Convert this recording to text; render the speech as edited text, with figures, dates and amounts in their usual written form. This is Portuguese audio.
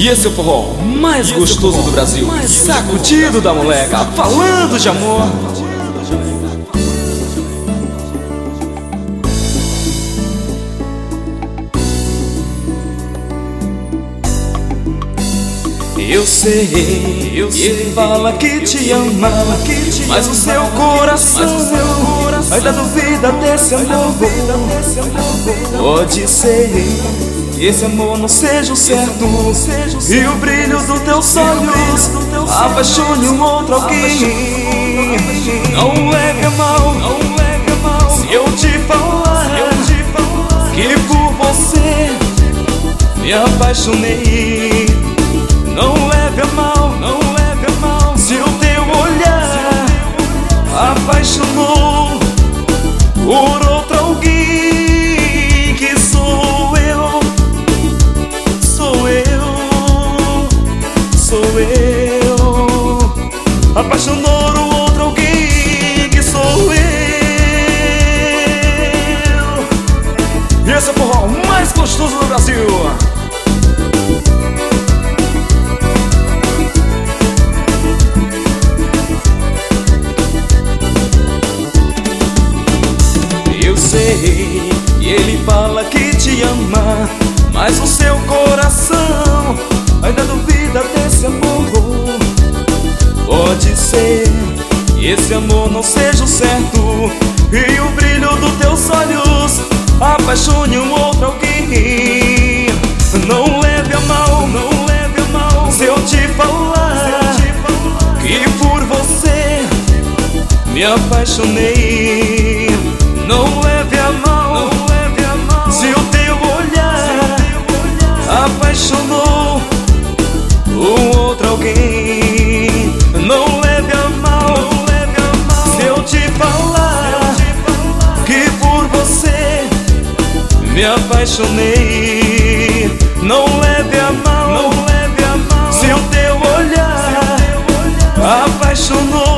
E esse é o forró mais gostoso do Brasil, sacudido da moleca, falando de amor. Eu sei, ele fala que te ama, mas o seu coração ainda duvida desse amor. Pode ser que esse amor não seja o certo, e o brilho dos teus olhos apaixone um outro alguém. Não leve a mal se eu te falar que por você me apaixonei. Não leve a mal se o teu olhar apaixonou por outro alguém, que sou eu, apaixonou o outro alguém, que sou eu. E esse é o forró mais gostoso do Brasil. E ele fala que te ama, mas o seu coração ainda duvida desse amor. Pode ser que esse amor não seja o certo, e o brilho dos teus olhos apaixone um outro alguém. Não leve a mal se eu te falar que por você me apaixonei. Não leve a mal se o teu olhar apaixonou um outro alguém. Não leve a mal se eu te falar que por você me apaixonei. Não leve a mal se o teu olhar apaixonou